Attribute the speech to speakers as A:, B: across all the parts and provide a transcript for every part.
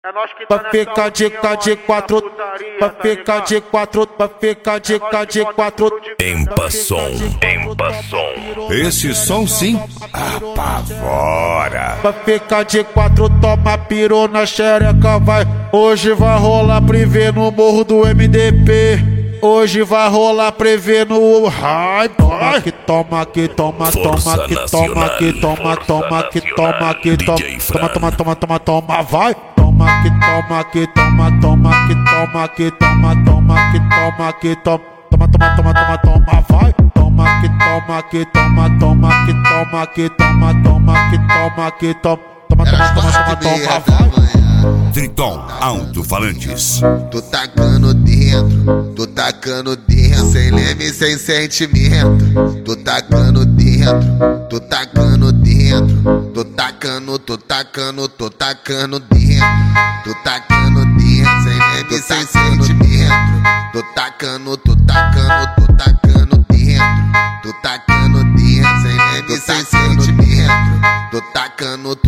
A: Vai ficar de quatro, vai ficar de quatro, vai ficar de quatro.
B: Empa som.
C: Esse som sim apavora.
A: Vai ficar de quatro, toma piru na xereca, vai. Hoje vai rolar prevê no morro do MDP. Hoje vai rolar prevê no hype. Toma que toma que toma, toma que toma que toma, toma que toma que toma, toma, vai. Toma que toma que toma, toma que toma que toma, toma que toma que toma, toma, vai. Toma que toma que toma, toma que toma que toma, toma que toma que toma, toma, vai.
C: Triton Alto-Falantes.
D: Tô tacando dentro, sem leme, sem sentimento. Tô tacando dentro, tô tacando dentro, tô tacando dentro, tô tacando dentro, sem leme, sem sentimento. Tô tacando dentro, tô tacando dentro, sem leme, sem sentimento. Tô tacando.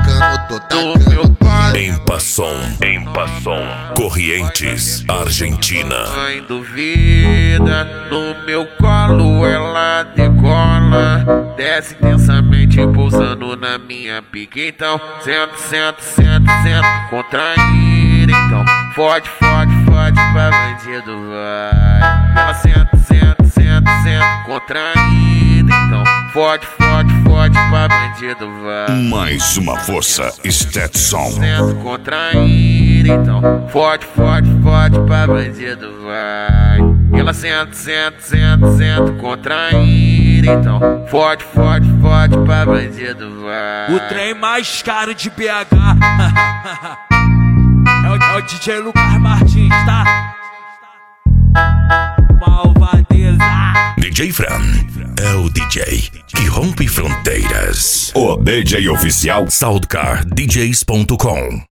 B: Empa som. Corrientes, Argentina.
E: Mãe duvida, no meu colo ela decola. Desce intensamente, pousando na minha pica. Então, senta, contraída. Então, fode, pra bandido vai. Ela senta, contraída. Então, fode, pra bandido vai.
C: Mais uma força, Stetson.
E: Senta, contraída. Então, fode, pra bandido vai. Ela senta, contraída. Então, fode, pra bandido vai.
F: O trem mais caro de BH é o DJ Lucas Martins, tá? Malvadeza.
B: DJ Fran é o DJ que rompe fronteiras.
C: O DJ oficial
B: SoundCardDJs.com